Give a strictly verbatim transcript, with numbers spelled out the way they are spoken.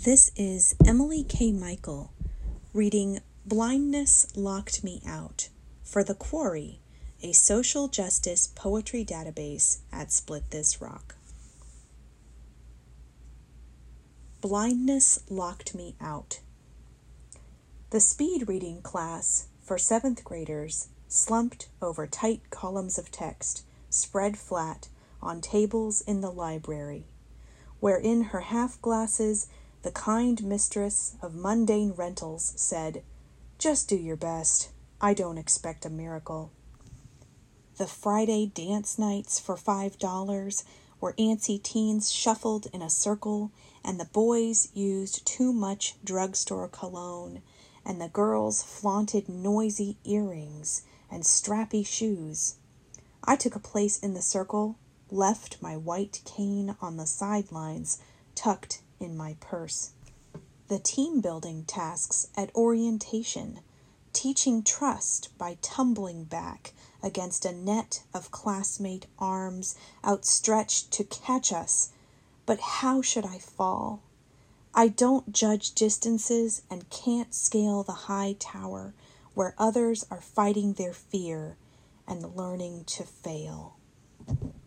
This is Emily K. Michael reading Blindness Locked Me Out for The Quarry, a social justice poetry database at Split This Rock. Blindness Locked Me Out. The speed reading class for seventh graders slumped over tight columns of text spread flat on tables in the library, where in her half glasses the kind mistress of mundane rentals said, "Just do your best. I don't expect a miracle." The Friday dance nights for five dollars, where antsy teens shuffled in a circle and the boys used too much drugstore cologne and the girls flaunted noisy earrings and strappy shoes. I took a place in the circle, left my white cane on the sidelines tucked in my purse. The team-building tasks at orientation, teaching trust by tumbling back against a net of classmate arms outstretched to catch us. But how should I fall? I don't judge distances and can't scale the high tower where others are fighting their fear and learning to fail.